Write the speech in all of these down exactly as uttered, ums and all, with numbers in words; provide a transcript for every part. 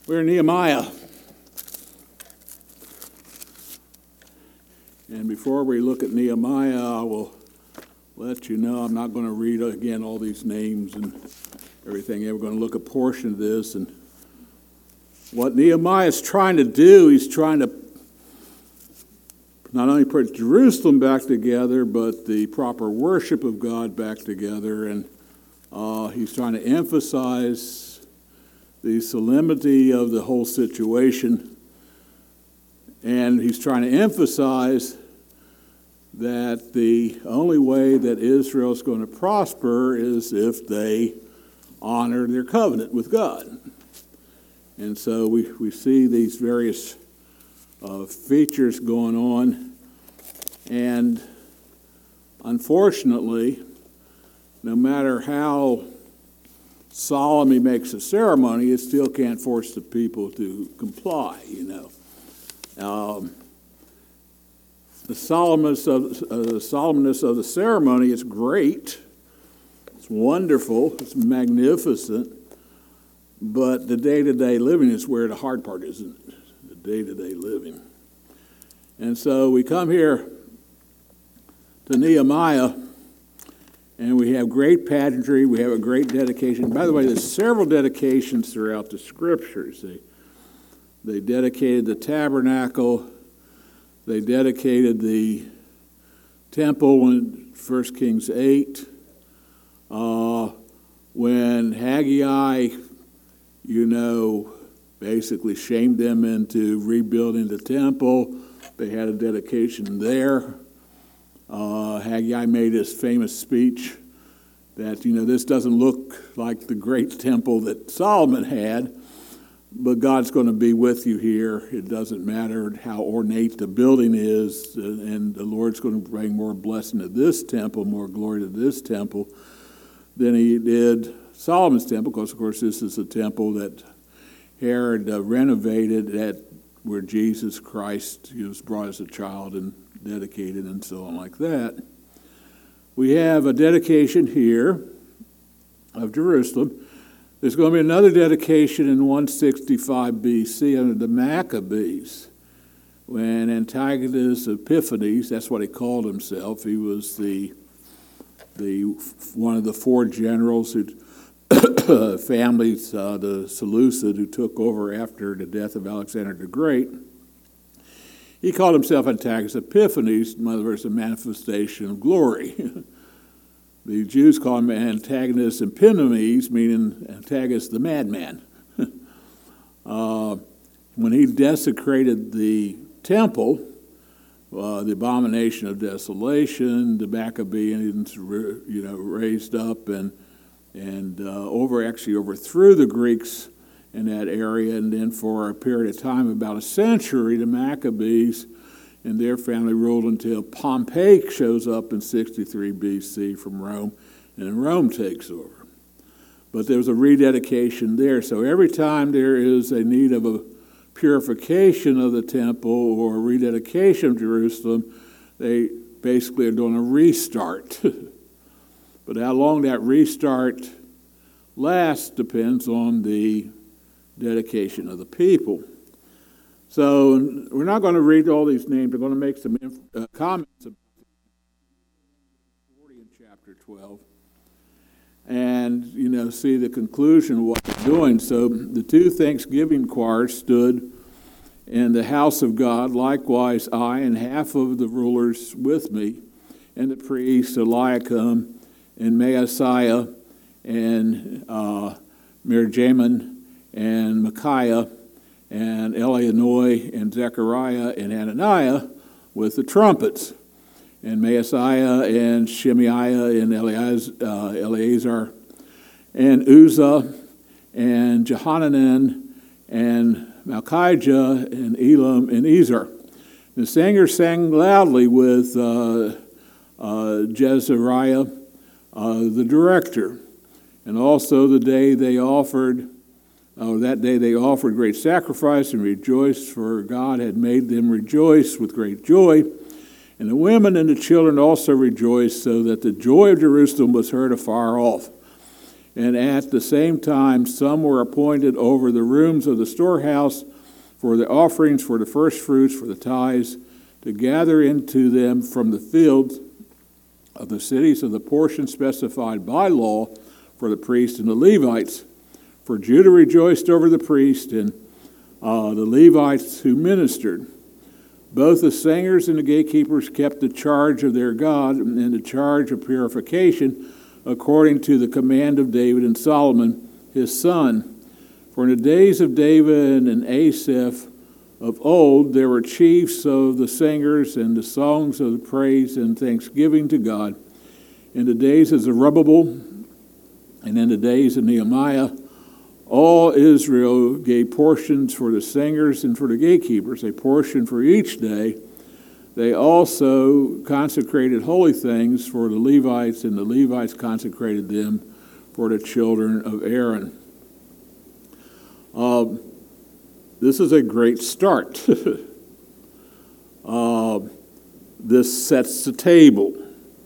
We're in Nehemiah. And before we look at Nehemiah, I will let you know I'm not going to read again all these names and everything. We're going to look at a portion of this. And what Nehemiah is trying to do, he's trying to not only put Jerusalem back together, but the proper worship of God back together. And uh, he's trying to emphasize the solemnity of the whole situation. And he's trying to emphasize that the only way that Israel is going to prosper is if they honor their covenant with God. And so we, we see these various uh, features going on. And unfortunately, no matter how solemn he makes a ceremony, it still can't force the people to comply, you know. Um, the solemnness of, uh, the solemnness of the ceremony is great. It's wonderful. It's magnificent. But the day-to-day living is where the hard part is, isn't it? The day-to-day living. And so we come here to Nehemiah, and we have great pageantry. We have a great dedication. By the way, there's several dedications throughout the Scriptures. They, they dedicated the tabernacle. They dedicated the temple in First Kings eight. Uh, when Haggai, you know, basically shamed them into rebuilding the temple, they had a dedication there. Uh, Haggai made his famous speech that, you know, this doesn't look like the great temple that Solomon had, but God's going to be with you here. It doesn't matter how ornate the building is, and the Lord's going to bring more blessing to this temple, more glory to this temple than he did Solomon's temple, because, of course, this is a temple that Herod uh, renovated at where Jesus Christ he was brought as a child and dedicated and so on like that. We have a dedication here of Jerusalem. There's going to be another dedication in one sixty-five B C under the Maccabees when Antiochus Epiphanes, that's what he called himself, he was the the one of the four generals who families, uh, the Seleucid, who took over after the death of Alexander the Great. He called himself Antiochus Epiphanes, in other words, a manifestation of glory. The Jews call him Antagonist Epimanes, meaning Antiochus the madman. uh, when he desecrated the temple, uh, the abomination of desolation, the Maccabees, you know, raised up and and uh, over actually overthrew the Greeks in that area, and then for a period of time, about a century, the Maccabees and their family ruled until Pompey shows up in sixty-three B C from Rome, and Rome takes over. But there was a rededication there, so every time there is a need of a purification of the temple or a rededication of Jerusalem, they basically are doing a restart. But how long that restart lasts depends on the dedication of the people. So we're not going to read all these names. We're going to make some inf- uh, comments about forty in chapter twelve and, you know, see the conclusion of what they're doing. So the two Thanksgiving choirs stood in the house of God. Likewise, I and half of the rulers with me, and the priests Eliakim and Maaseiah and uh, Mirjamin and Micaiah and Elionoi and Zechariah and Hananiah with the trumpets, and Maaseiah and Shemaiah and Eleaz, uh, Eleazar and Uzzah and Jehohanan and Malchijah and Elam and Ezer. The singers sang loudly with uh, uh, Jezariah, Uh, the director, and also the day they offered, uh, that day they offered great sacrifice and rejoiced, for God had made them rejoice with great joy. And the women and the children also rejoiced, so that the joy of Jerusalem was heard afar off. And at the same time, some were appointed over the rooms of the storehouse for the offerings, for the firstfruits, for the tithes, to gather into them from the fields of the cities of the portion specified by law for the priests and the Levites. For Judah rejoiced over the priests and uh, the Levites who ministered. Both the singers and the gatekeepers kept the charge of their God and the charge of purification, according to the command of David and Solomon, his son. For in the days of David and Asaph of old, there were chiefs of the singers and the songs of the praise and thanksgiving to God. In the days of Zerubbabel and in the days of Nehemiah, all Israel gave portions for the singers and for the gatekeepers, a portion for each day. They also consecrated holy things for the Levites, and the Levites consecrated them for the children of Aaron. Uh, this is a great start. uh, this sets the table.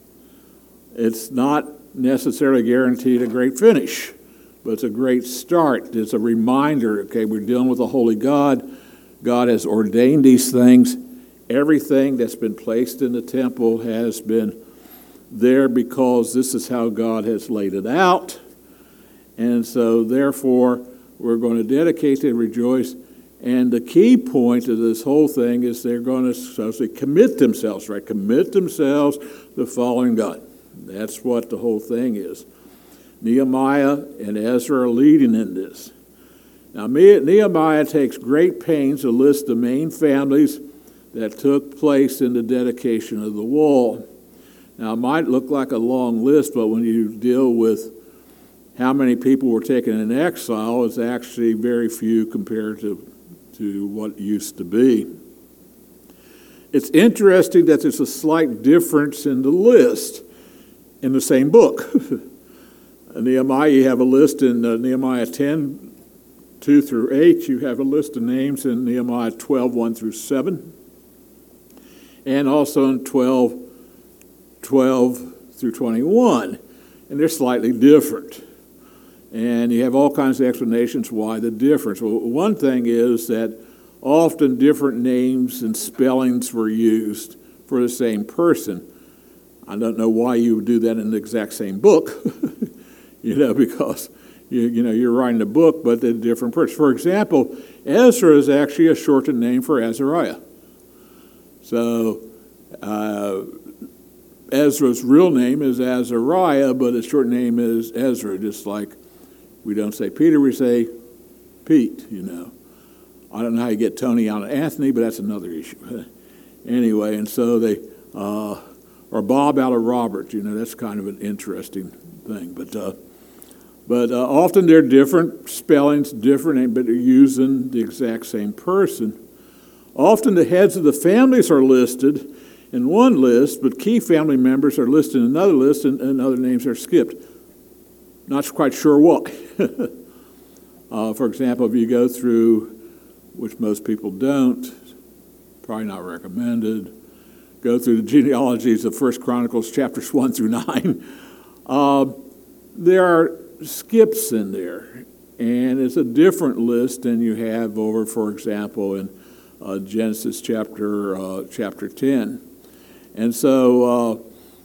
It's not necessarily guaranteed a great finish, but it's a great start. It's a reminder, okay, we're dealing with a holy God. God has ordained these things. Everything that's been placed in the temple has been there because this is how God has laid it out. And so, therefore, we're going to dedicate and rejoice. And the key point of this whole thing is they're going to so say, commit themselves, right? Commit themselves to following God. That's what the whole thing is. Nehemiah and Ezra are leading in this. Now, Nehemiah takes great pains to list the main families that took place in the dedication of the wall. Now, it might look like a long list, but when you deal with how many people were taken in exile, it's actually very few compared to, to what used to be. It's interesting that there's a slight difference in the list in the same book. Nehemiah, you have a list in uh, Nehemiah ten, two through eight. You have a list of names in Nehemiah twelve, one through seven. And also in twelve, twelve through twenty-one. And they're slightly different. And you have all kinds of explanations why the difference. Well, one thing is that often different names and spellings were used for the same person. I don't know why you would do that in the exact same book, you know, because you, you know, you're writing a book, but they're different person. For example, Ezra is actually a shortened name for Azariah. So uh, Ezra's real name is Azariah, but his short name is Ezra, just like we don't say Peter, we say Pete, you know. I don't know how you get Tony out of Anthony, but that's another issue. Anyway, and so they, uh, or Bob out of Robert, you know, that's kind of an interesting thing. But uh, but uh, often they're different spellings, different, but they're using the exact same person. Often the heads of the families are listed in one list, but key family members are listed in another list, and, and other names are skipped. Not quite sure why. uh, for example, if you go through, which most people don't, probably not recommended, go through the genealogies of First Chronicles chapters one through nine, uh, there are skips in there, and it's a different list than you have over, for example, in uh, Genesis chapter uh, chapter ten. And so, uh,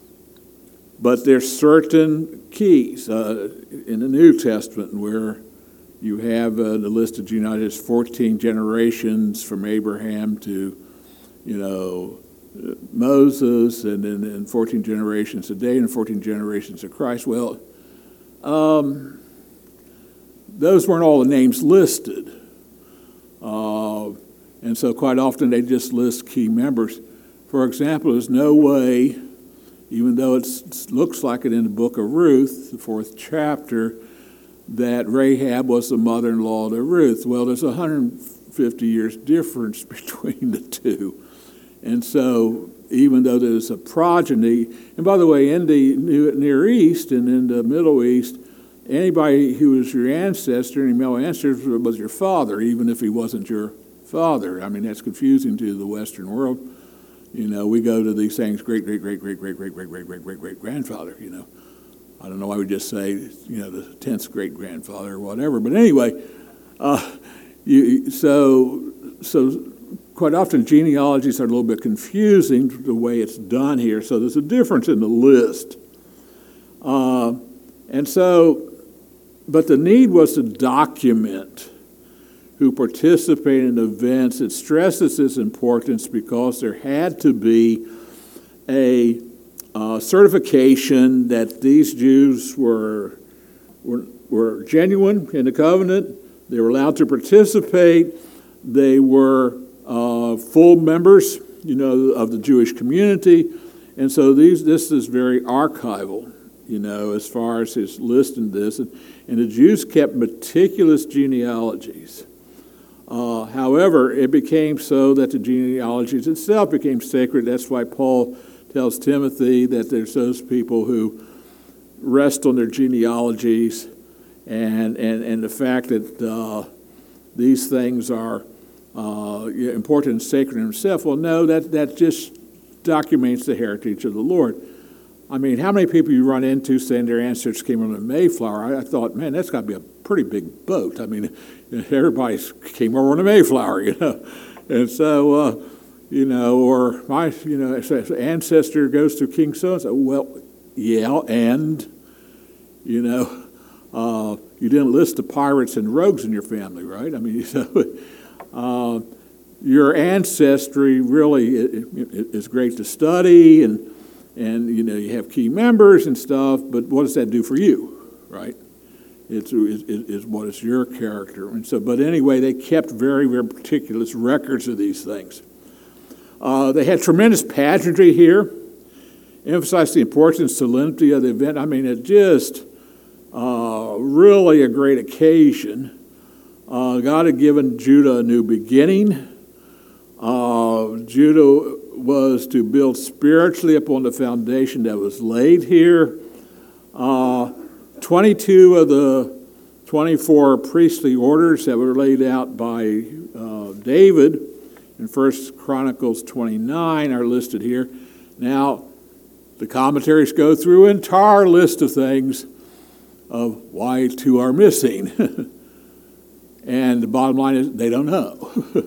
but there's certain keys uh, in the New Testament where you have uh, the list of genealogies, fourteen generations from Abraham to, you know, Moses, and then and fourteen generations today, and fourteen generations of Christ. Well, um, those weren't all the names listed. Uh, and so quite often they just list key members. For example, there's no way, even though it looks like it in the book of Ruth, the fourth chapter, that Rahab was the mother-in-law to Ruth. Well, there's one hundred fifty years difference between the two. And so even though there's a progeny, and by the way, in the Near East and in the Middle East, anybody who was your ancestor, any male ancestor, was your father, even if he wasn't your father. I mean, that's confusing to the Western world. You know, we go to these things, great, great, great, great, great, great, great, great, great, great, great grandfather, you know. I don't know why we just say, you know, the tenth great-grandfather or whatever. But anyway, uh, you, so so quite often genealogies are a little bit confusing the way it's done here. So there's a difference in the list. Uh, and so, but the need was to document who participated in events. It stresses its importance because there had to be a uh, certification that these Jews were, were, were genuine in the covenant. They were allowed to participate. They were uh, full members, you know, of the Jewish community. And so these, this is very archival, you know, as far as his listing this. And, and the Jews kept meticulous genealogies. Uh, however, it became so that the genealogies itself became sacred. That's why Paul tells Timothy that there's those people who rest on their genealogies, and and, and the fact that uh, these things are uh, important and sacred in themselves. Well, no, that, that just documents the heritage of the Lord. I mean, how many people you run into saying their ancestors came on the Mayflower? I, I thought, man, that's got to be a pretty big boat. I mean, everybody came over on the Mayflower, you know. And so, uh, you know, or my, you know, ancestor goes to King so-and-so. Well, yeah, and, you know, uh, you didn't list the pirates and rogues in your family, right? I mean, so, uh, your ancestry really is great to study, and And, you know, you have key members and stuff, but what does that do for you, right? It's, is, is what is your character. And so, but anyway, they kept very, very meticulous records of these things. Uh, they had tremendous pageantry here, emphasized the importance and solemnity of the event. I mean, it just uh, really a great occasion. Uh, God had given Judah a new beginning. Uh, Judah was to build spiritually upon the foundation that was laid here. Uh, twenty-two of the twenty-four priestly orders that were laid out by uh, David in First Chronicles twenty-nine are listed here. Now, the commentaries go through an entire list of things of why two are missing. And the bottom line is they don't know.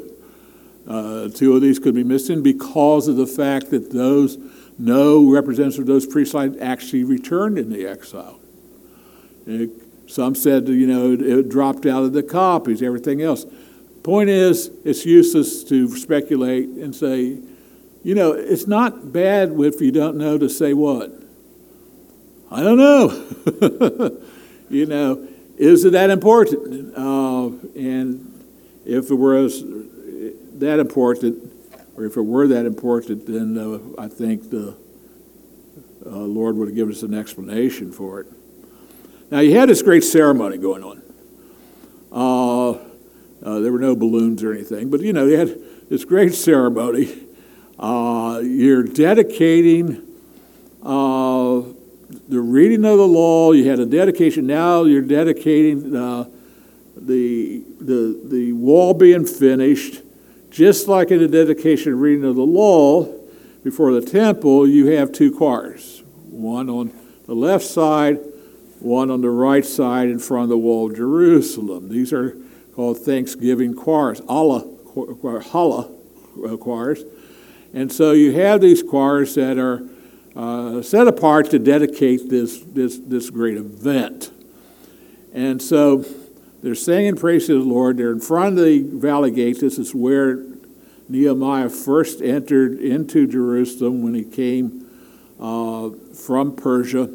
Uh, two of these could be missing because of the fact that those, no representatives of those priest lines actually returned in the exile. It, some said, you know, it, it dropped out of the copies, everything else. Point is, it's useless to speculate and say, you know, it's not bad if you don't know to say what? I don't know. You know, is it that important? Uh, and if it was that important, or if it were that important, then uh, I think the uh, Lord would have given us an explanation for it. Now, you had this great ceremony going on. Uh, uh, there were no balloons or anything, but, you know, you had this great ceremony. Uh, you're dedicating uh, the reading of the law. You had a dedication. Now you're dedicating uh, the, the, the wall being finished. Just like in the dedication and reading of the law before the temple, you have two choirs, one on the left side, one on the right side in front of the wall of Jerusalem. These are called Thanksgiving choirs, Allah, Hala choirs. And so you have these choirs that are uh, set apart to dedicate this, this, this great event. And so they're singing praise to the Lord. They're in front of the valley gate. This is where Nehemiah first entered into Jerusalem when he came uh, from Persia.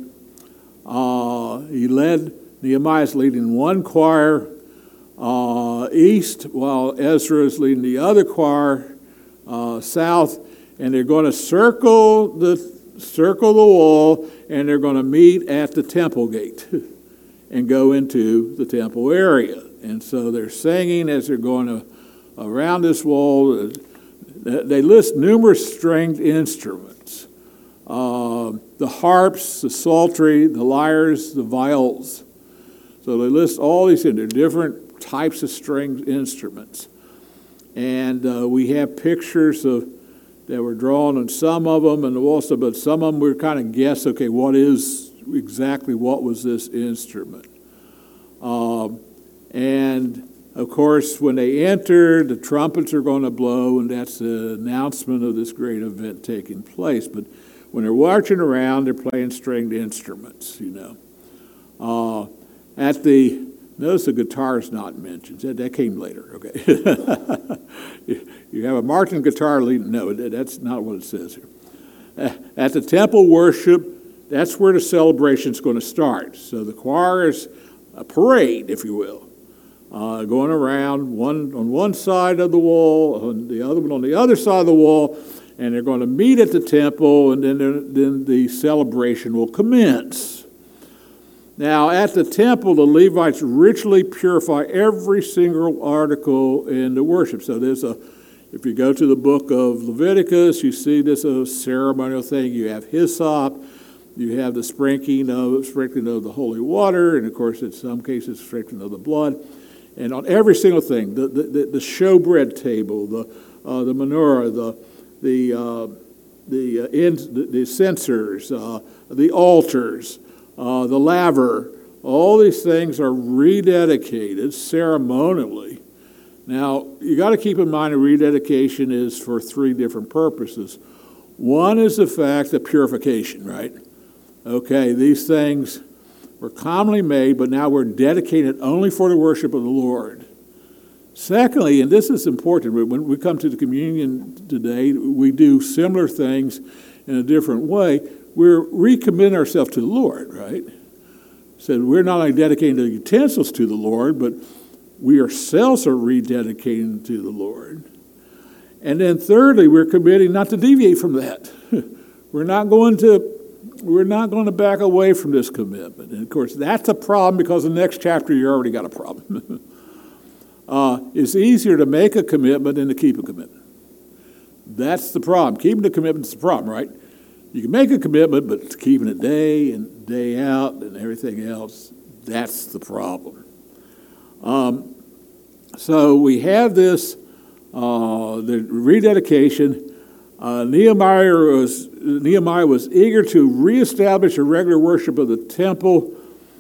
Uh, he led, Nehemiah's leading one choir uh, east, while Ezra is leading the other choir uh, south. And they're going to circle the, circle the wall, and they're going to meet at the temple gate and go into the temple area. And so they're singing as they're going to, around this wall. They list numerous stringed instruments. Uh, the harps, the psaltery, the lyres, the viols. So they list all these things. They're different types of stringed instruments. And uh, we have pictures of that were drawn on some of them, and also, but some of them we kind of guess, okay, what is exactly what was this instrument. Um, and of course, when they enter, the trumpets are going to blow, and that's the announcement of this great event taking place. But when they're marching around, they're playing stringed instruments, you know. Uh, at the, notice the guitar is not mentioned. That, that came later, okay. You have a marching guitar lead. No, that's not what it says here. At the temple worship, that's where the celebration's going to start. So the choir is a parade, if you will. Uh, going around one on one side of the wall, on the other one on the other side of the wall, and they're going to meet at the temple, and then, then the celebration will commence. Now, at the temple, the Levites ritually purify every single article in the worship. So there's a, if you go to the book of Leviticus, you see this a ceremonial thing. You have hyssop, you have the sprinkling of sprinkling of the holy water, and of course, in some cases, sprinkling of the blood. And on every single thing, the the, the, the showbread table, the uh, the menorah, the the uh, the, uh, in, the the censers, uh, the altars, uh, the laver, all these things are rededicated ceremonially. Now, you got to keep in mind a rededication is for three different purposes. One is the fact of purification, right? Okay, these things were commonly made, but now we're dedicated only for the worship of the Lord. Secondly, and this is important, when we come to the communion today, we do similar things in a different way. We're recommitting ourselves to the Lord, right? So we're not only dedicating the utensils to the Lord, but we ourselves are rededicating to the Lord. And then thirdly, we're committing not to deviate from that. We're not going to We're not going to back away from this commitment. And, of course, that's a problem because in the next chapter you already got a problem. uh, it's easier to make a commitment than to keep a commitment. That's the problem. Keeping the commitment is the problem, right? You can make a commitment, but keeping it day in, day out and everything else, that's the problem. Um, so we have this, uh, the rededication. Uh, Nehemiah was Nehemiah was eager to reestablish a regular worship of the temple.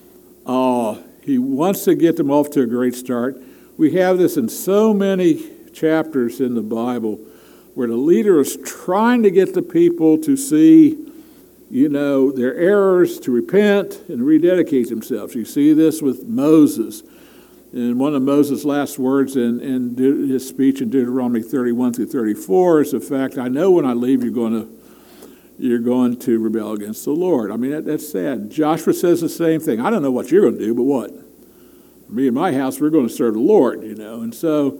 Uh, he wants to get them off to a great start. We have this in so many chapters in the Bible where the leader is trying to get the people to see, you know, their errors, to repent and rededicate themselves. You see this with Moses. And one of Moses' last words in, in his speech in Deuteronomy thirty-one through thirty-four is the fact, I know when I leave you're going to you're going to rebel against the Lord. I mean, that, that's sad. Joshua says the same thing. I don't know what you're going to do, but what? Me and my house, we're going to serve the Lord, you know. And so,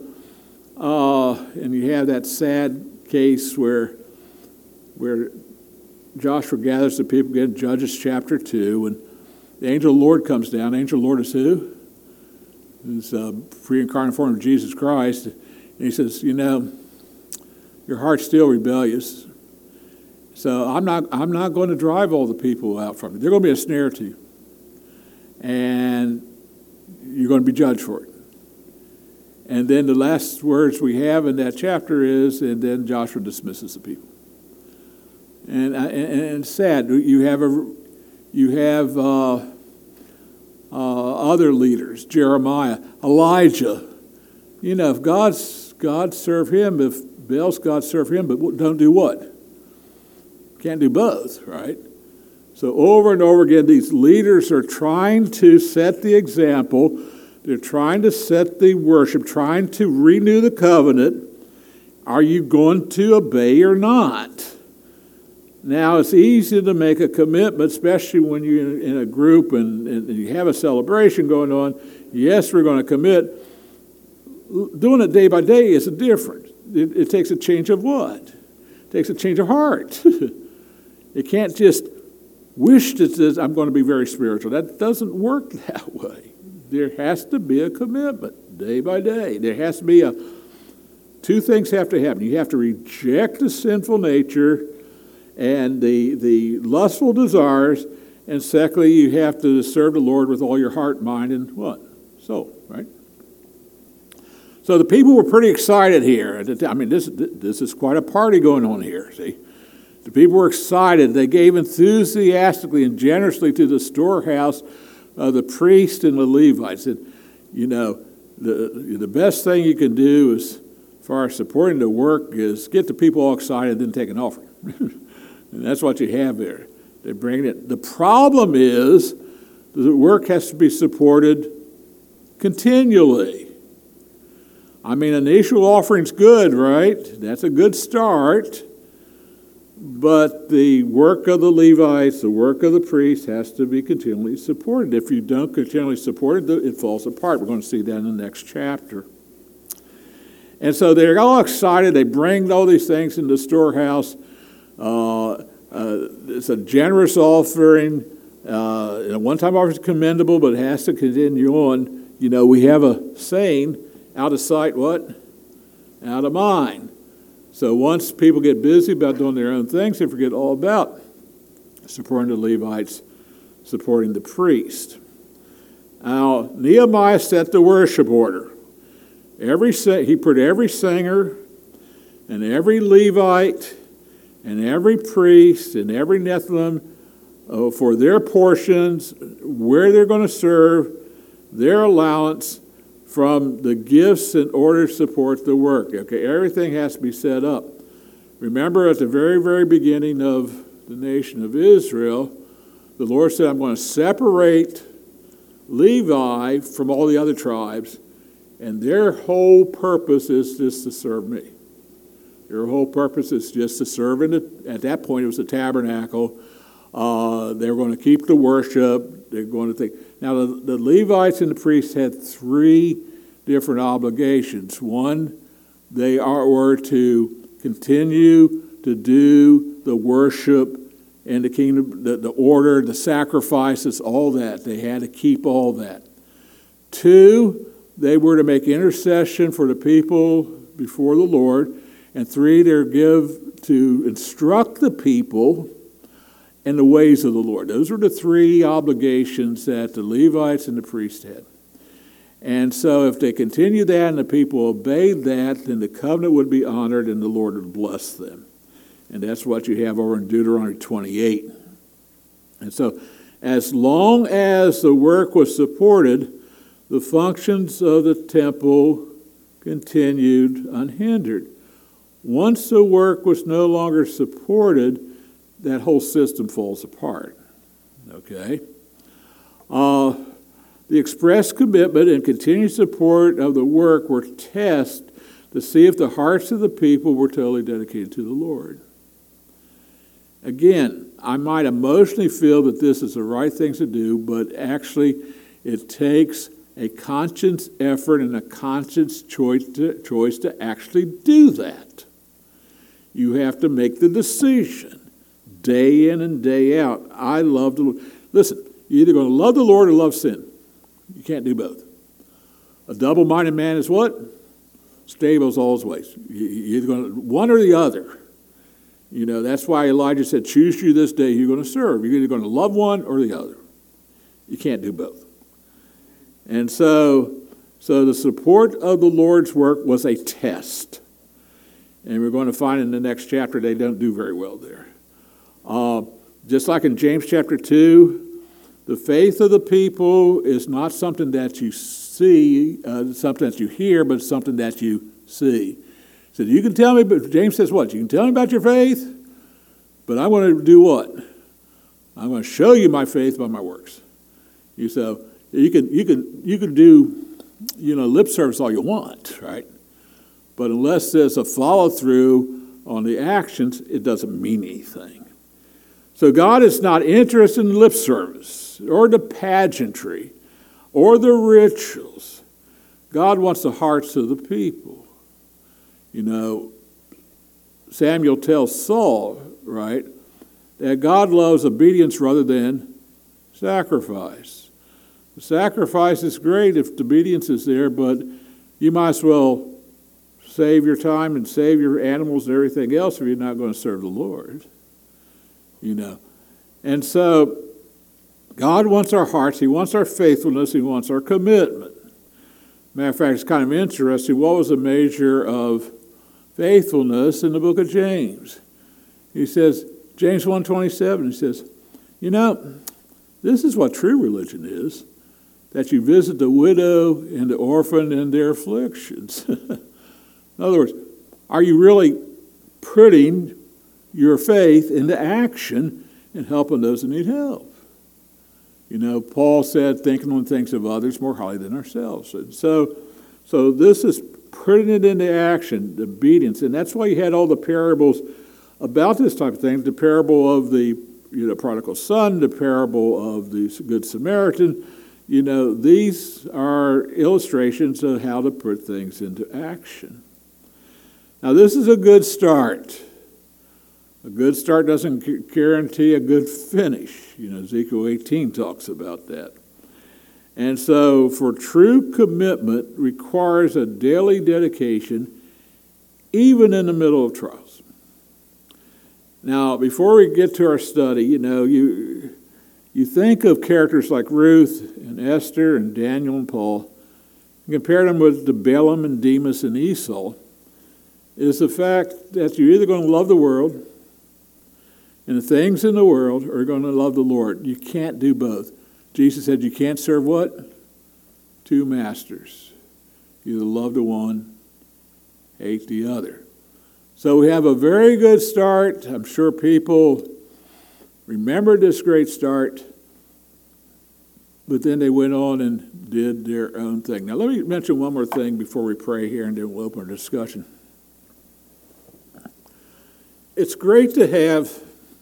uh, and you have that sad case where, where Joshua gathers the people again, Judges chapter two, and the angel of the Lord comes down. The angel of the Lord is who? Who's a pre-incarnate form of Jesus Christ. And he says, you know, your heart's still rebellious. So I'm not I'm not going to drive all the people out from you. They're going to be a snare to you. And you're going to be judged for it. And then the last words we have in that chapter is, and then Joshua dismisses the people. And, and, and it's sad. You have, a, you have uh, uh, other leaders, Jeremiah, Elijah. You know, if God's God serve him, if Baal's God serve him, but don't do what? Can't do both, right? So over and over again, these leaders are trying to set the example. They're trying to set the worship, trying to renew the covenant. Are you going to obey or not? Now, it's easy to make a commitment, especially when you're in a group and, and you have a celebration going on. Yes, we're going to commit. Doing it day by day is different. It, it takes a change of what? It takes a change of heart. You can't just wish that says, I'm going to be very spiritual. That doesn't work that way. There has to be a commitment day by day. There has to be a, two things have to happen. You have to reject the sinful nature and the, the lustful desires, and secondly, you have to serve the Lord with all your heart, mind, and what? Soul, right? So the people were pretty excited here. I mean, this, this is quite a party going on here, see? The people were excited. They gave enthusiastically and generously to the storehouse of the priests and the Levites. And, you know, the, the best thing you can do as far as supporting the work is get the people all excited and then take an offering. And that's what you have there. They bring it. The problem is the work has to be supported continually. I mean, initial offering's good, right? That's a good start. But the work of the Levites, the work of the priests has to be continually supported. If you don't continually support it, it falls apart. We're going to see that in the next chapter. And so they're all excited. They bring all these things in the storehouse. Uh, uh, it's a generous offering. Uh, a one-time offering is commendable, but it has to continue on. You know, we have a saying, out of sight, what? Out of mind. So once people get busy about doing their own things, they forget all about supporting the Levites, supporting the priest. Now, Nehemiah set the worship order. Every he put every singer and every Levite and every priest and every Nethilim uh, for their portions, where they're going to serve, their allowance from the gifts in order to support the work. Okay, everything has to be set up. Remember, at the very, very beginning of the nation of Israel, the Lord said, I'm going to separate Levi from all the other tribes, and their whole purpose is just to serve me. Their whole purpose is just to serve in the, at that point it was the tabernacle. Uh, they were going to keep the worship. They're going to think. Now, the, the Levites and the priests had three different obligations. One, they are, were to continue to do the worship and the kingdom, the, the order, the sacrifices, all that. They had to keep all that. Two, they were to make intercession for the people before the Lord. And three, they're give to instruct the people in the ways of the Lord. Those were the three obligations that the Levites and the priests had. And so if they continued that and the people obeyed that, then the covenant would be honored and the Lord would bless them. And that's what you have over in Deuteronomy twenty-eight. And so as long as the work was supported, the functions of the temple continued unhindered. Once the work was no longer supported, that whole system falls apart. Okay? Uh, the express commitment and continued support of the work were tests to see if the hearts of the people were totally dedicated to the Lord. Again, I might emotionally feel that this is the right thing to do, but actually it takes a conscious effort and a conscious choice to, choice to actually do that. You have to make the decision. Day in and day out. I love the Lord. Listen, you're either going to love the Lord or love sin. You can't do both. A double-minded man is what? Stable as all his ways. You're either going to, one or the other. You know, that's why Elijah said, choose you this day you're going to serve. You're either going to love one or the other. You can't do both. And so, so the support of the Lord's work was a test. And we're going to find in the next chapter they don't do very well there. Uh, just like in James chapter two, the faith of the people is not something that you see, uh, something that you hear, but something that you see. So you can tell me, but James says what? You can tell me about your faith, but I want to do what? I'm going to show you my faith by my works. You so you can you can you can do, you know, lip service all you want, right? But unless there's a follow through on the actions, it doesn't mean anything. So God is not interested in lip service or the pageantry or the rituals. God wants the hearts of the people. You know, Samuel tells Saul, right, that God loves obedience rather than sacrifice. The sacrifice is great if the obedience is there, but you might as well save your time and save your animals and everything else if you're not going to serve the Lord. You know, and so God wants our hearts. He wants our faithfulness. He wants our commitment. Matter of fact, it's kind of interesting. What was the measure of faithfulness in the book of James? He says, James one twenty-seven, he says, you know, this is what true religion is, that you visit the widow and the orphan in their afflictions. In other words, are you really putting your faith into action and helping those that need help? You know, Paul said, thinking on things of others more highly than ourselves. And so, so this is putting it into action, the obedience. And that's why you had all the parables about this type of thing, the parable of the you know, prodigal son, the parable of the Good Samaritan. You know, these are illustrations of how to put things into action. Now, this is a good start. A good start doesn't guarantee a good finish. You know, Ezekiel eighteen talks about that. And so, for true commitment requires a daily dedication, even in the middle of trials. Now, before we get to our study, you know, you you think of characters like Ruth and Esther and Daniel and Paul, and compare them with the Balaam and Demas and Esau, is the fact that you're either going to love the world and the things in the world, or you're going to love the Lord. You can't do both. Jesus said you can't serve what? Two masters. You either love the one, hate the other. So we have a very good start. I'm sure people remember this great start, but then they went on and did their own thing. Now let me mention one more thing before we pray here, and then we'll open our discussion. It's great to have,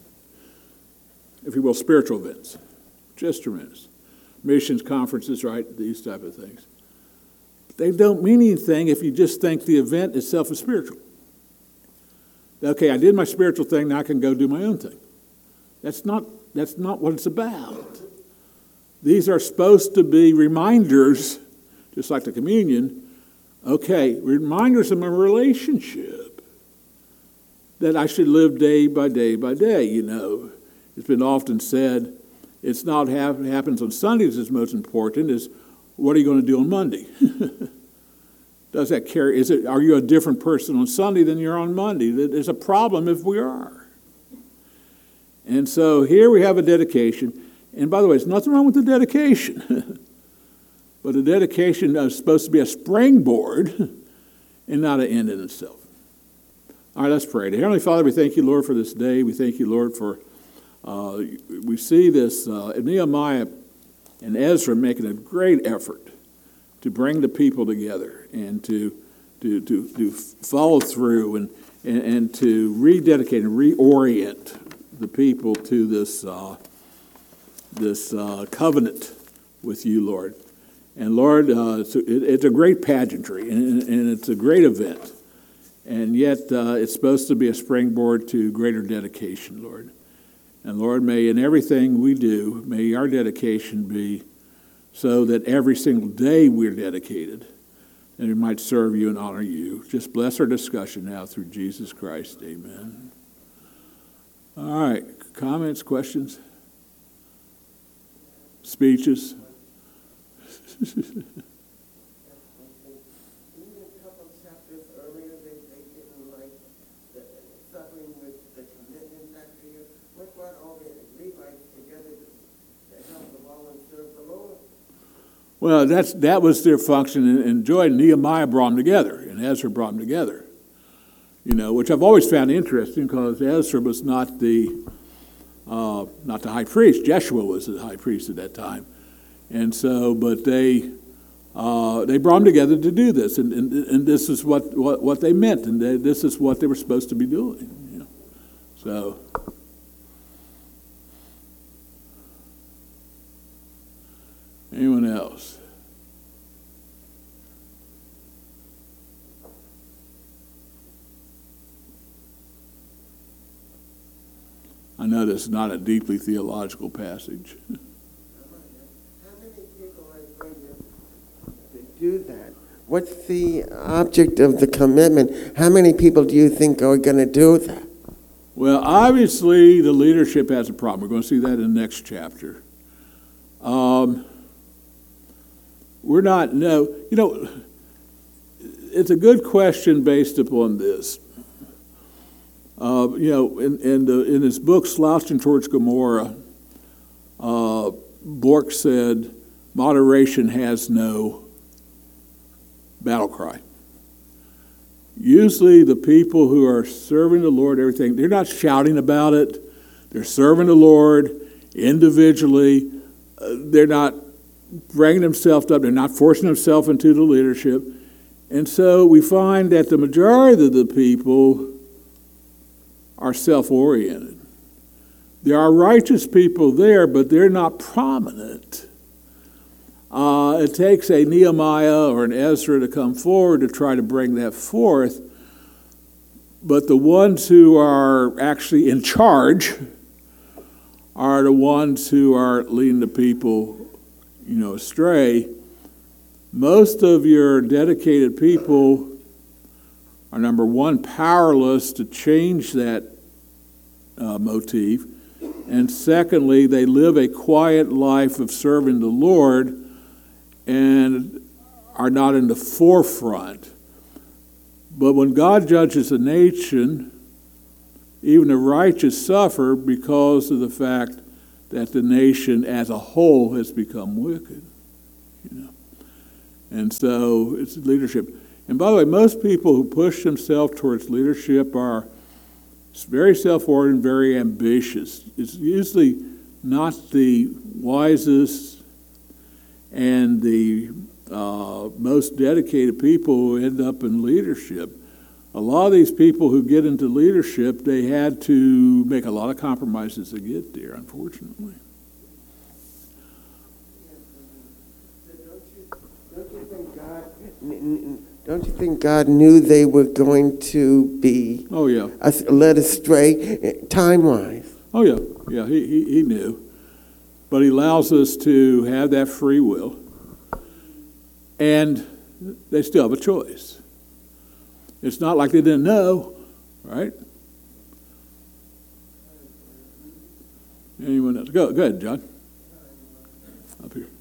if you will, spiritual events. Just tremendous. Missions, conferences, right? These type of things. They don't mean anything if you just think the event itself is spiritual. Okay, I did my spiritual thing, now I can go do my own thing. That's not, that's not what it's about. These are supposed to be reminders, just like the communion, okay, reminders of my relationship that I should live day by day by day, you know. It's been often said, it's not what happens on Sundays that's most important, is what are you going to do on Monday? Does that carry, is it, are you a different person on Sunday than you're on Monday? There's a problem if we are. And so here we have a dedication. And by the way, there's nothing wrong with the dedication. But the dedication is supposed to be a springboard and not an end in itself. All right, let's pray. Heavenly Father, we thank you, Lord, for this day. We thank you, Lord, for, uh, we see this, uh, Nehemiah and Ezra making a great effort to bring the people together and to to to, to follow through and, and, and to rededicate and reorient the people to this uh, this uh, covenant with you, Lord. And Lord, uh, it's, a, it, it's a great pageantry and, and it's a great event. And yet uh, it's supposed to be a springboard to greater dedication, Lord. And Lord, may in everything we do, may our dedication be so that every single day we're dedicated and we might serve you and honor you. Just bless our discussion now through Jesus Christ. Amen. All right. Comments, questions, speeches? Well, that's that was their function, and, and Joy and Nehemiah brought them together, and Ezra brought them together. You know, which I've always found interesting because Ezra was not the uh, not the high priest. Jeshua was the high priest at that time, and so, but they uh, they brought them together to do this, and and, and this is what, what, what they meant, and they, this is what they were supposed to be doing. You know? So. Anyone else? I know this is not a deeply theological passage. How many people are going to do that? What's the object of the commitment? How many people do you think are going to do that? Well, obviously the leadership has a problem. We're going to see that in the next chapter. Um, We're not, no, you know, it's a good question based upon this. Uh, you know, in, in, the, in his book, Slouching Towards Gomorrah, uh, Bork said, moderation has no battle cry. Usually the people who are serving the Lord, everything, they're not shouting about it. They're serving the Lord individually. Uh, they're not bringing themselves up. They're not forcing themselves into the leadership. And so we find that the majority of the people are self-oriented. There are righteous people there, but they're not prominent. Uh, it takes a Nehemiah or an Ezra to come forward to try to bring that forth. But the ones who are actually in charge are the ones who are leading the people, you know, astray. Most of your dedicated people are, number one, powerless to change that uh, motif. And secondly, they live a quiet life of serving the Lord and are not in the forefront. But when God judges a nation, even the righteous suffer because of the fact that the nation as a whole has become wicked. You know? And so it's leadership. And by the way, most people who push themselves towards leadership are very self-oriented, very ambitious. It's usually not the wisest and the uh, most dedicated people who end up in leadership. A lot of these people who get into leadership, they had to make a lot of compromises to get there, unfortunately. Don't you think God, don't you think God knew they were going to be Oh, yeah. led astray time-wise? Oh, yeah. Yeah, he, he, he knew. But he allows us to have that free will. And they still have a choice. It's not like they didn't know, right? Anyone else? Go, go ahead, John. Up here.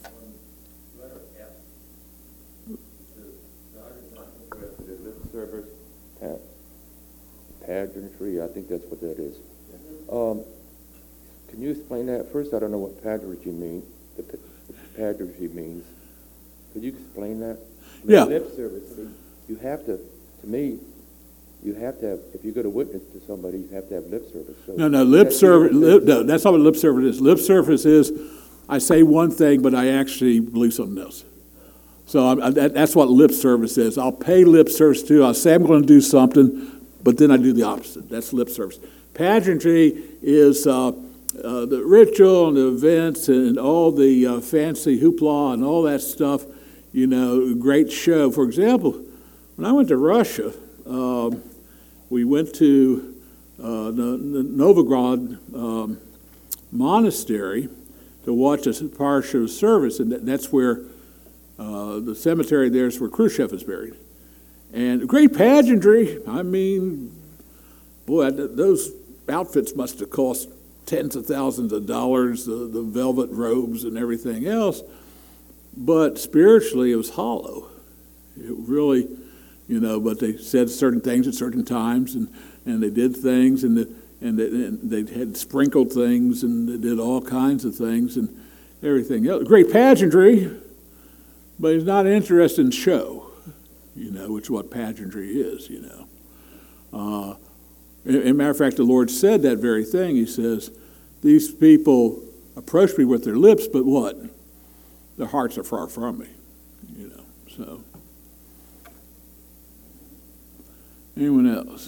Service, pageantry, I think that's what that is. Um, can you explain that? First, I don't know what pageantry means. The, the pageantry means. Could you explain that? I mean, Yeah. Lip service. I mean, you have to. To me, you have to have. If you're going to witness to somebody, you have to have lip service. So No, no, lip that's service, the- lip, no, that's not what lip service is. Lip service is, I say one thing, but I actually believe something else. So I, I, that, that's what lip service is. I'll pay lip service to, I'll say I'm going to do something, but then I do the opposite. That's lip service. Pageantry is uh, uh, the ritual and the events and all the uh, fancy hoopla and all that stuff, you know, great show. For example, when I went to Russia, um, we went to uh, the, the Novograd um, monastery to watch a Parsha service, and that, that's where uh, the cemetery there is where Khrushchev is buried. And great pageantry. I mean, boy, those outfits must have cost tens of thousands of dollars, the, the velvet robes and everything else. But spiritually, it was hollow. It really, you know, but they said certain things at certain times, and, and they did things, and, the, and, they, and they had sprinkled things, and they did all kinds of things, and everything else. Great pageantry, but he's not interested in show, you know, which is what pageantry is, you know. Uh, as a matter of fact, the Lord said that very thing. He says, these people approach me with their lips, but what? Their hearts are far from me, you know, so. Anyone else?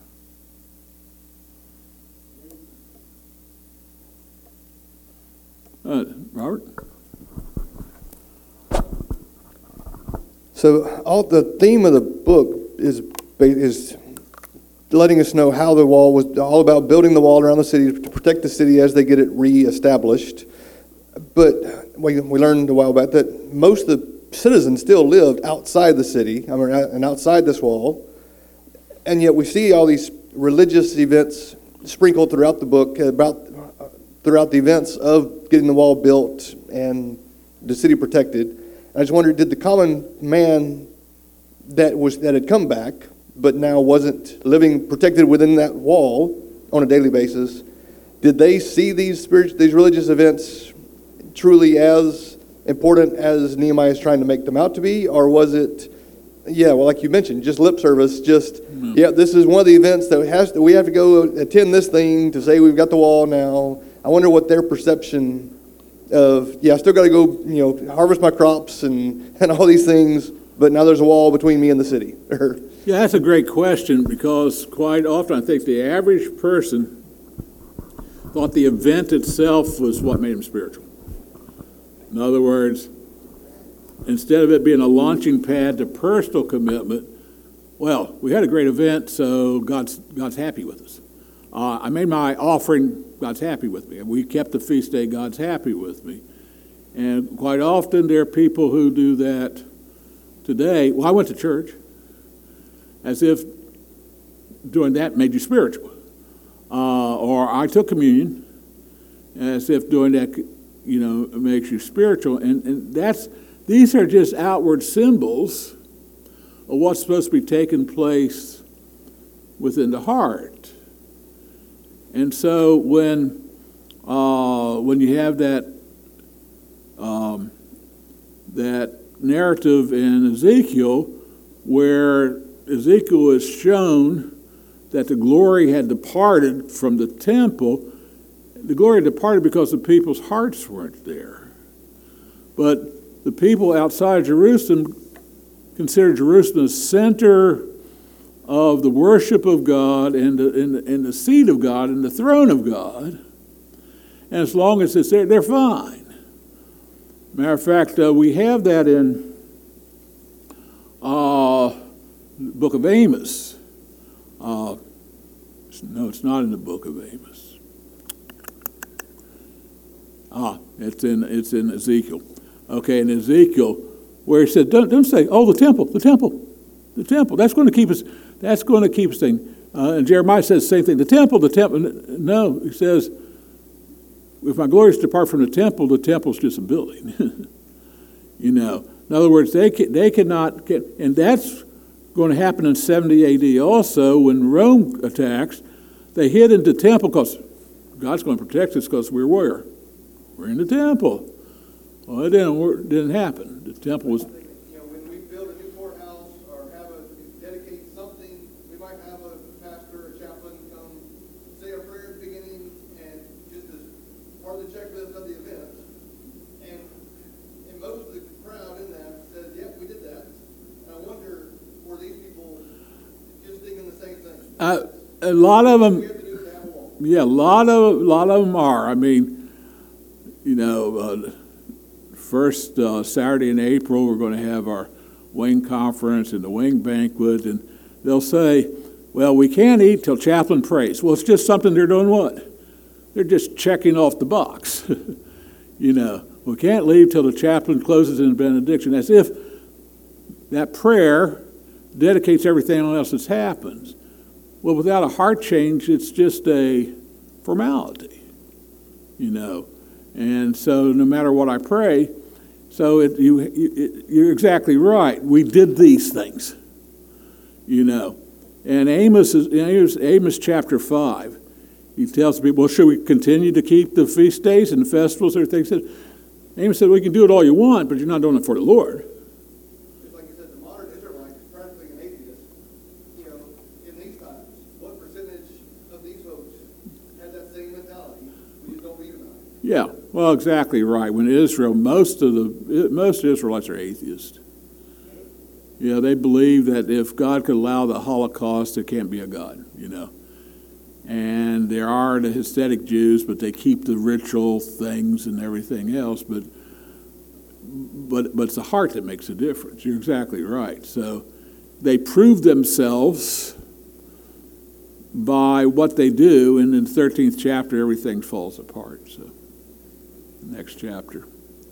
Uh, Robert? So all the theme of the book is is letting us know how the wall was all about building the wall around the city to protect the city as they get it reestablished. But we, we learned a while back that most of the citizens still lived outside the city, I mean, and outside this wall. And yet we see all these religious events sprinkled throughout the book, about throughout the events of getting the wall built and the city protected. I just wondered, did the common man that was that had come back, but now wasn't living protected within that wall on a daily basis, did they see these spirit, these religious events truly as important as Nehemiah is trying to make them out to be? Or was it, yeah, well, like you mentioned, just lip service, just, mm-hmm. yeah, this is one of the events that has to, we have to go attend this thing to say we've got the wall now. I wonder what their perception of, yeah, I still got to go, you know, harvest my crops and, and all these things, but now there's a wall between me and the city. Yeah, that's a great question, because quite often I think the average person thought the event itself was what made him spiritual. In other words, instead of it being a launching pad to personal commitment, well, we had a great event, so God's, God's happy with us. Uh, I made my offering, God's happy with me. We kept the feast day, God's happy with me. And quite often there are people who do that today. Well, I went to church, as if doing that made you spiritual. Uh, or I took communion, as if doing that, you know, makes you spiritual. And, and that's, these are just outward symbols of what's supposed to be taking place within the heart. And so when uh, when you have that um, that narrative in Ezekiel, where Ezekiel is shown that the glory had departed from the temple, the glory had departed because the people's hearts weren't there. But the people outside Jerusalem considered Jerusalem the center of the worship of God and the, and, the, and the seat of God and the throne of God. And as long as it's there, they're fine. Matter of fact, uh, we have that in uh, the book of Amos. Uh, no, it's not in the book of Amos. Ah, it's in it's in Ezekiel. Okay, in Ezekiel, where he said, "Don't don't say, oh, the temple, the temple, the temple. That's going to keep us. That's going to keep us thing." Uh, and Jeremiah says the same thing. The temple, the temple. No, he says, "If my glories depart from the temple, the temple's just a building." You know, in other words, they can, they cannot get, and that's going to happen in seventy A D also when Rome attacks. They hid into the temple because God's going to protect us because we're where? We're in the temple. Well, it didn't work, didn't happen. The temple was. You know, when we build a new courthouse or have a dedicate something, we might have a pastor or chaplain come say a prayer at the beginning and just as part of the checklist of the event. And and most of the crowd in that says, "Yep, we did that." And I wonder, were these people just thinking the same thing? Uh, a lot of them. We have to do that wall. Yeah, a lot of a lot of them are. I mean, you know. Uh, First uh, Saturday in April, we're going to have our wing conference and the wing banquet, and they'll say, well, we can't eat till chaplain prays. Well, it's just something they're doing what? They're just checking off the box. You know, we can't leave till the chaplain closes in benediction, as if that prayer dedicates everything else that's happened. Well, without a heart change, it's just a formality, you know. And so no matter what I pray, so it, you, it, you're exactly right. We did these things, you know. And Amos, is, Amos, Amos chapter five, he tells people, well, should we continue to keep the feast days and the festivals and everything? Amos said, well, you can do it all you want, but you're not doing it for the Lord. Just like you said, the modern Israelite is practically an atheist. You know, in these times, what percentage of these folks had that same mentality? We just don't read about it. Yeah, well, exactly right. When Israel, most of the most Israelites are atheists. Yeah, they believe that if God could allow the Holocaust, there can't be a God, you know. And there are the Hasidic Jews, but they keep the ritual things and everything else. But but but it's the heart that makes a difference. You're exactly right. So they prove themselves by what they do, and in the thirteenth chapter, everything falls apart. So. Next chapter.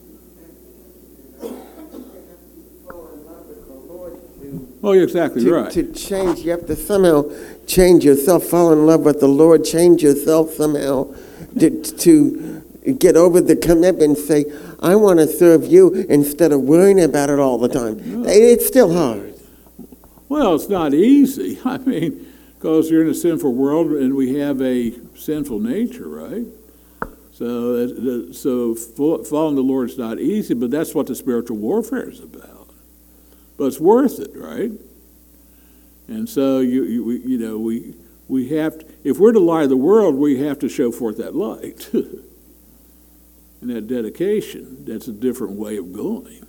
Oh, you're exactly to, right. To change, you have to somehow change yourself, fall in love with the Lord, change yourself somehow to, to get over the commitment and say, I want to serve you instead of worrying about it all the time. No. It's still hard. Well, it's not easy. I mean, because you're in a sinful world and we have a sinful nature, right? So, uh, so fo- following the Lord is not easy, but that's what the spiritual warfare is about. But it's worth it, right? And so, you you, we, you know, we we have to, if we're to light of the world, we have to show forth that light and that dedication. That's a different way of going.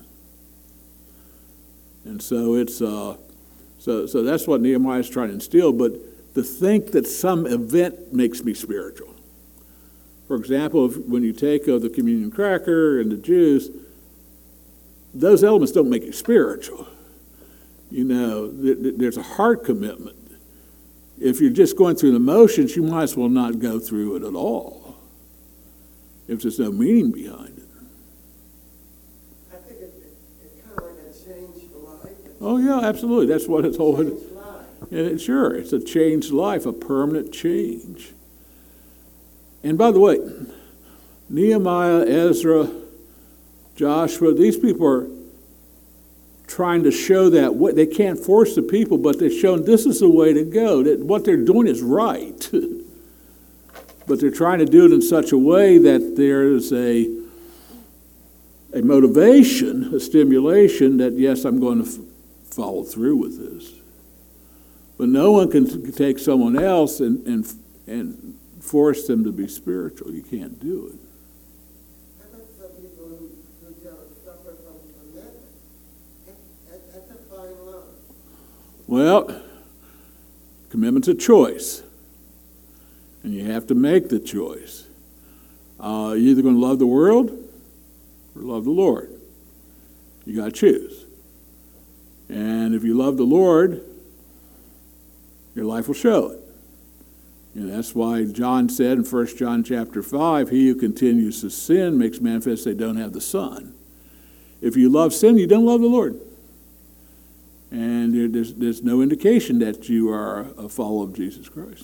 And so it's uh, so so that's what Nehemiah is trying to instill. But to think that some event makes me spiritual. For example, if, when you take of the communion cracker and the juice, those elements don't make you spiritual. You know, th- th- there's a heart commitment. If you're just going through the motions, you might as well not go through it at all, if there's no meaning behind it. I think it, it, it kind of like a changed life. Oh yeah, absolutely. That's what it's all. Changed life. And it, sure, it's a changed life, a permanent change. And by the way, Nehemiah, Ezra, Joshua, these people are trying to show that what they can't force the people, but they've shown this is the way to go, that what they're doing is right. But they're trying to do it in such a way that there's a, a motivation, a stimulation that, yes, I'm going to f- follow through with this. But no one can t- take someone else and, and, and force them to be spiritual. You can't do it. How about some people who, who don't suffer from commitment? That, that's a fine line. Well, commitment's a choice. And you have to make the choice. Uh, you're either going to love the world or love the Lord. You got to choose. And if you love the Lord, your life will show it. And that's why John said in First John chapter five, he who continues to sin makes manifest they don't have the Son. If you love sin, you don't love the Lord. And there, there's, there's no indication that you are a follower of Jesus Christ.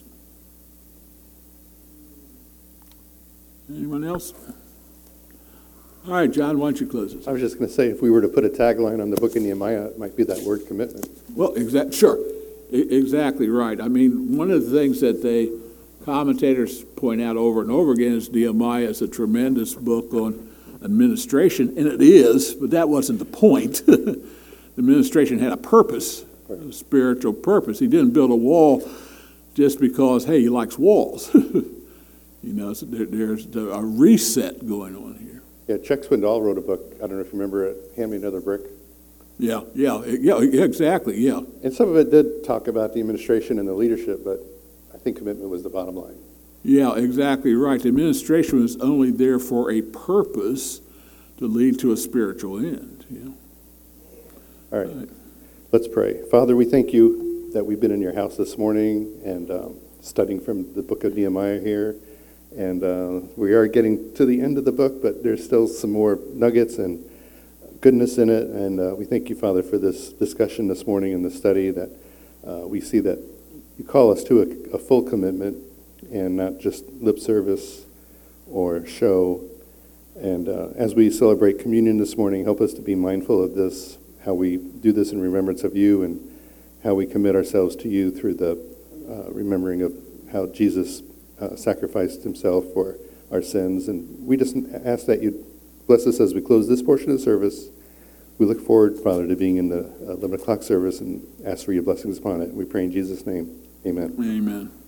Anyone else? All right, John, why don't you close this? I was just going to say, if we were to put a tagline on the book of Nehemiah, it might be that word commitment. Well, exact, sure. I- exactly right. I mean, one of the things that they commentators point out over and over again is Nehemiah is a tremendous book on administration, and it is, but that wasn't the point. The administration had a purpose, a spiritual purpose. He didn't build a wall just because, hey, he likes walls. You know, so there, there's a reset going on here. Yeah, Chuck Swindoll wrote a book, I don't know if you remember it, Hand Me Another Brick. Yeah, yeah, yeah, yeah, exactly, yeah. And some of it did talk about the administration and the leadership, but I think commitment was the bottom line. Yeah, exactly right. The administration was only there for a purpose to lead to a spiritual end. Yeah. All right, right. Let's pray. Father, we thank you that we've been in your house this morning and um, studying from the book of Nehemiah here. And uh, we are getting to the end of the book, but there's still some more nuggets and goodness in it. And uh, we thank you, Father, for this discussion this morning in the study, that uh, we see that you call us to a, a full commitment and not just lip service or show. And uh, as we celebrate communion this morning, help us to be mindful of this, how we do this in remembrance of you, and how we commit ourselves to you through the uh, remembering of how Jesus uh, sacrificed himself for our sins. And we just ask that you bless us as we close this portion of the service. We look forward, Father, to being in the eleven o'clock service and ask for your blessings upon it. We pray in Jesus' name. Amen. Amen.